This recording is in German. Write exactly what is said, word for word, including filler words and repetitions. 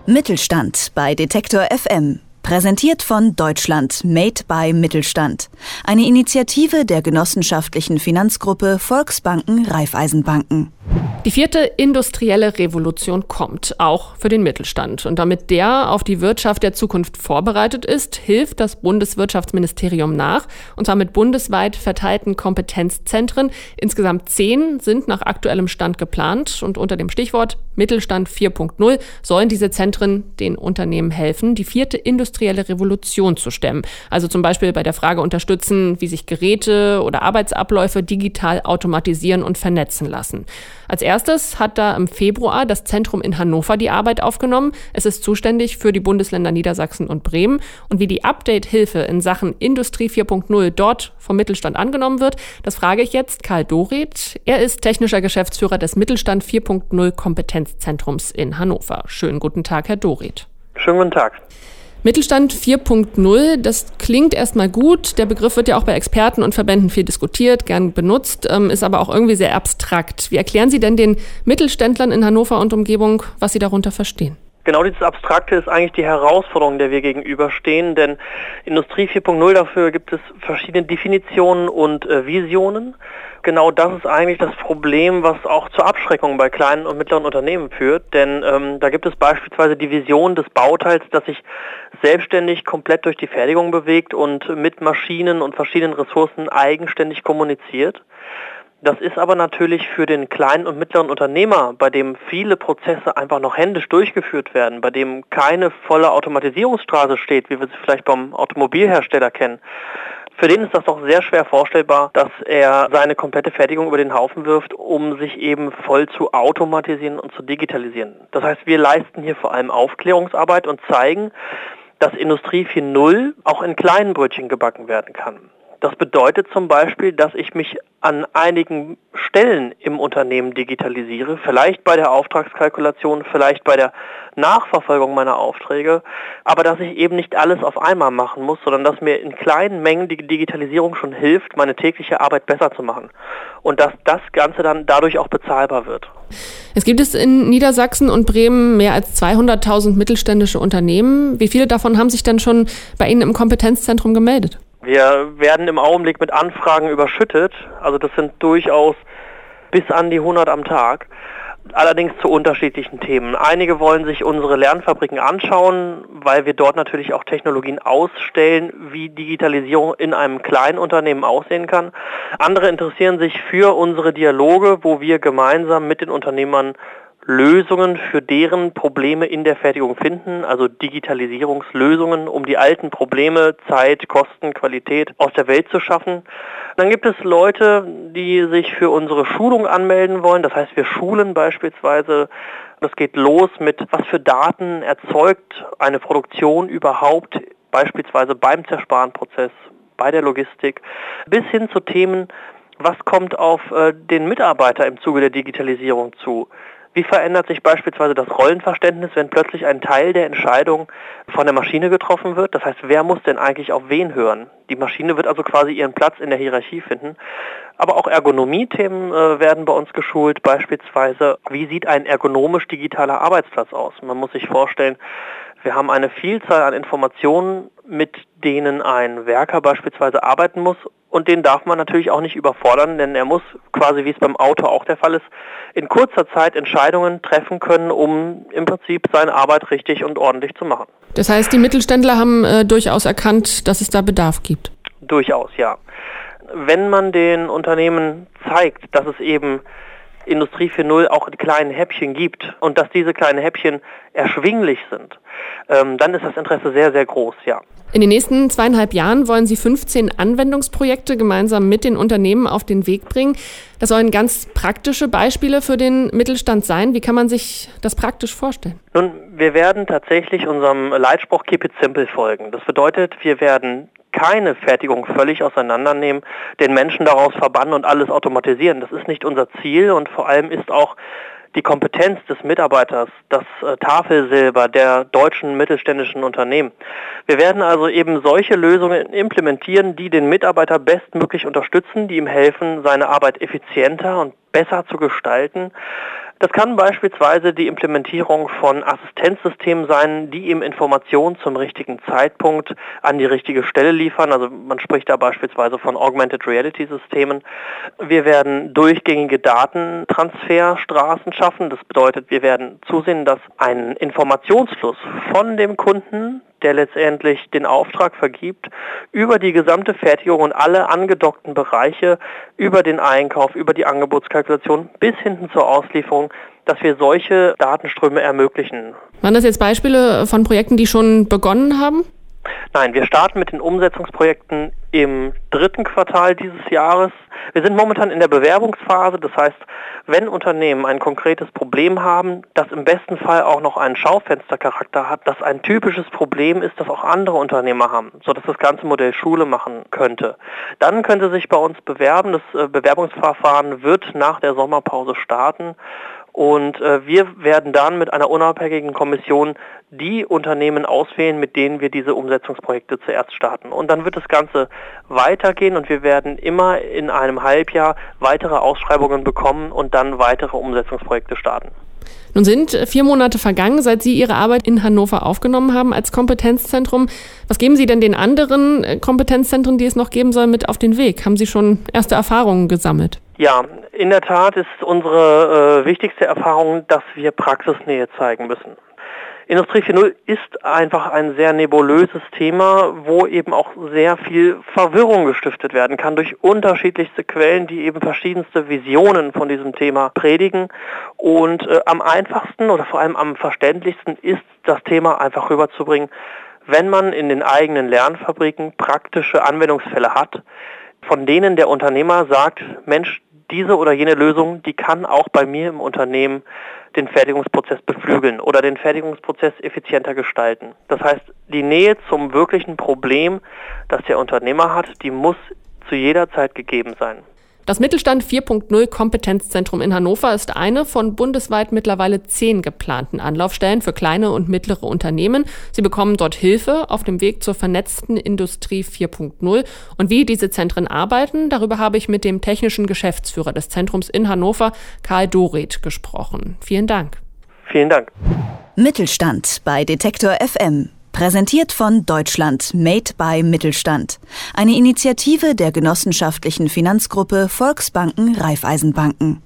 Mittelstand bei Detektor F M. Präsentiert von Deutschland Made by Mittelstand. Eine Initiative der genossenschaftlichen Finanzgruppe Volksbanken Raiffeisenbanken. Die vierte industrielle Revolution kommt, auch für den Mittelstand. Und damit der auf die Wirtschaft der Zukunft vorbereitet ist, hilft das Bundeswirtschaftsministerium nach. Und zwar mit bundesweit verteilten Kompetenzzentren. Insgesamt zehn sind nach aktuellem Stand geplant. Und unter dem Stichwort Mittelstand vier Punkt null sollen diese Zentren den Unternehmen helfen, die vierte industrielle Revolution zu stemmen. Also zum Beispiel bei der Frage unterstützen, wie sich Geräte oder Arbeitsabläufe digital automatisieren und vernetzen lassen. Als erstes hat da im Februar das Zentrum in Hannover die Arbeit aufgenommen. Es ist zuständig für die Bundesländer Niedersachsen und Bremen. Und wie die Update-Hilfe in Sachen Industrie vier Punkt null dort vom Mittelstand angenommen wird, das frage ich jetzt Karl Doret. Er ist technischer Geschäftsführer des Mittelstand vier Punkt null Kompetenzzentrums in Hannover. Schönen guten Tag, Herr Doret. Schönen guten Tag. Mittelstand vier Punkt null, das klingt erstmal gut. Der Begriff wird ja auch bei Experten und Verbänden viel diskutiert, gern benutzt, ist aber auch irgendwie sehr abstrakt. Wie erklären Sie denn den Mittelständlern in Hannover und Umgebung, was sie darunter verstehen? Genau dieses Abstrakte ist eigentlich die Herausforderung, der wir gegenüberstehen, denn Industrie vier Punkt null, dafür gibt es verschiedene Definitionen und äh, Visionen. Genau das ist eigentlich das Problem, was auch zur Abschreckung bei kleinen und mittleren Unternehmen führt, denn ähm, da gibt es beispielsweise die Vision des Bauteils, das sich selbstständig komplett durch die Fertigung bewegt und mit Maschinen und verschiedenen Ressourcen eigenständig kommuniziert. Das ist aber natürlich für den kleinen und mittleren Unternehmer, bei dem viele Prozesse einfach noch händisch durchgeführt werden, bei dem keine volle Automatisierungsstraße steht, wie wir sie vielleicht beim Automobilhersteller kennen. Für den ist das doch sehr schwer vorstellbar, dass er seine komplette Fertigung über den Haufen wirft, um sich eben voll zu automatisieren und zu digitalisieren. Das heißt, wir leisten hier vor allem Aufklärungsarbeit und zeigen, dass Industrie vier Punkt null auch in kleinen Brötchen gebacken werden kann. Das bedeutet zum Beispiel, dass ich mich an einigen Stellen im Unternehmen digitalisiere, vielleicht bei der Auftragskalkulation, vielleicht bei der Nachverfolgung meiner Aufträge, aber dass ich eben nicht alles auf einmal machen muss, sondern dass mir in kleinen Mengen die Digitalisierung schon hilft, meine tägliche Arbeit besser zu machen und dass das Ganze dann dadurch auch bezahlbar wird. Es gibt es in Niedersachsen und Bremen mehr als zweihunderttausend mittelständische Unternehmen. Wie viele davon haben sich denn schon bei Ihnen im Kompetenzzentrum gemeldet? Wir werden im Augenblick mit Anfragen überschüttet, also das sind durchaus bis an die hundert am Tag, allerdings zu unterschiedlichen Themen. Einige wollen sich unsere Lernfabriken anschauen, weil wir dort natürlich auch Technologien ausstellen, wie Digitalisierung in einem kleinen Unternehmen aussehen kann. Andere interessieren sich für unsere Dialoge, wo wir gemeinsam mit den Unternehmern Lösungen für deren Probleme in der Fertigung finden, also Digitalisierungslösungen, um die alten Probleme, Zeit, Kosten, Qualität aus der Welt zu schaffen. Dann gibt es Leute, die sich für unsere Schulung anmelden wollen. Das heißt, wir schulen beispielsweise. Das geht los mit, was für Daten erzeugt eine Produktion überhaupt, beispielsweise beim Zersparenprozess, bei der Logistik, bis hin zu Themen, was kommt auf äh, den Mitarbeiter im Zuge der Digitalisierung zu. Wie verändert sich beispielsweise das Rollenverständnis, wenn plötzlich ein Teil der Entscheidung von der Maschine getroffen wird? Das heißt, wer muss denn eigentlich auf wen hören? Die Maschine wird also quasi ihren Platz in der Hierarchie finden. Aber auch Ergonomie-Themen äh, werden bei uns geschult. Beispielsweise, wie sieht ein ergonomisch digitaler Arbeitsplatz aus? Man muss sich vorstellen, wir haben eine Vielzahl an Informationen, mit denen ein Werker beispielsweise arbeiten muss. Und den darf man natürlich auch nicht überfordern, denn er muss, quasi wie es beim Auto auch der Fall ist, in kurzer Zeit Entscheidungen treffen können, um im Prinzip seine Arbeit richtig und ordentlich zu machen. Das heißt, die Mittelständler haben äh, durchaus erkannt, dass es da Bedarf gibt? Durchaus, ja. Wenn man den Unternehmen zeigt, dass es eben Industrie vier Punkt null auch in kleinen Häppchen gibt und dass diese kleinen Häppchen erschwinglich sind, ähm, dann ist das Interesse sehr, sehr groß, ja. In den nächsten zweieinhalb Jahren wollen Sie fünfzehn Anwendungsprojekte gemeinsam mit den Unternehmen auf den Weg bringen. Das sollen ganz praktische Beispiele für den Mittelstand sein. Wie kann man sich das praktisch vorstellen? Nun, wir werden tatsächlich unserem Leitspruch Keep it simple folgen. Das bedeutet, wir werden keine Fertigung völlig auseinandernehmen, den Menschen daraus verbannen und alles automatisieren. Das ist nicht unser Ziel und vor allem ist auch die Kompetenz des Mitarbeiters, das äh, Tafelsilber der deutschen mittelständischen Unternehmen. Wir werden also eben solche Lösungen implementieren, die den Mitarbeiter bestmöglich unterstützen, die ihm helfen, seine Arbeit effizienter und besser zu gestalten. Das kann beispielsweise die Implementierung von Assistenzsystemen sein, die eben Informationen zum richtigen Zeitpunkt an die richtige Stelle liefern. Also man spricht da beispielsweise von Augmented Reality Systemen. Wir werden durchgängige Datentransferstraßen schaffen. Das bedeutet, wir werden zusehen, dass ein Informationsfluss von dem Kunden, der letztendlich den Auftrag vergibt, über die gesamte Fertigung und alle angedockten Bereiche, über den Einkauf, über die Angebotskalkulation bis hinten zur Auslieferung, dass wir solche Datenströme ermöglichen. Waren das jetzt Beispiele von Projekten, die schon begonnen haben? Nein, wir starten mit den Umsetzungsprojekten im dritten Quartal dieses Jahres. Wir sind momentan in der Bewerbungsphase, das heißt, wenn Unternehmen ein konkretes Problem haben, das im besten Fall auch noch einen Schaufenstercharakter hat, das ein typisches Problem ist, das auch andere Unternehmer haben, sodass das ganze Modell Schule machen könnte, dann können Sie sich bei uns bewerben. Das Bewerbungsverfahren wird nach der Sommerpause starten. Und äh, wir werden dann mit einer unabhängigen Kommission die Unternehmen auswählen, mit denen wir diese Umsetzungsprojekte zuerst starten. Und dann wird das Ganze weitergehen und wir werden immer in einem Halbjahr weitere Ausschreibungen bekommen und dann weitere Umsetzungsprojekte starten. Nun sind vier Monate vergangen, seit Sie Ihre Arbeit in Hannover aufgenommen haben als Kompetenzzentrum. Was geben Sie denn den anderen Kompetenzzentren, die es noch geben soll, mit auf den Weg? Haben Sie schon erste Erfahrungen gesammelt? Ja, in der Tat ist unsere äh, wichtigste Erfahrung, dass wir Praxisnähe zeigen müssen. Industrie vier Punkt null ist einfach ein sehr nebulöses Thema, wo eben auch sehr viel Verwirrung gestiftet werden kann durch unterschiedlichste Quellen, die eben verschiedenste Visionen von diesem Thema predigen. Und äh, am einfachsten oder vor allem am verständlichsten ist, das Thema einfach rüberzubringen, wenn man in den eigenen Lernfabriken praktische Anwendungsfälle hat, von denen der Unternehmer sagt, Mensch, diese oder jene Lösung, die kann auch bei mir im Unternehmen den Fertigungsprozess beflügeln oder den Fertigungsprozess effizienter gestalten. Das heißt, die Nähe zum wirklichen Problem, das der Unternehmer hat, die muss zu jeder Zeit gegeben sein. Das Mittelstand vier Punkt null Kompetenzzentrum in Hannover ist eine von bundesweit mittlerweile zehn geplanten Anlaufstellen für kleine und mittlere Unternehmen. Sie bekommen dort Hilfe auf dem Weg zur vernetzten Industrie vier Punkt null. Und wie diese Zentren arbeiten, darüber habe ich mit dem technischen Geschäftsführer des Zentrums in Hannover, Karl Doret, gesprochen. Vielen Dank. Vielen Dank. Mittelstand bei Detektor F M. Präsentiert von Deutschland Made by Mittelstand. Eine Initiative der genossenschaftlichen Finanzgruppe Volksbanken Raiffeisenbanken.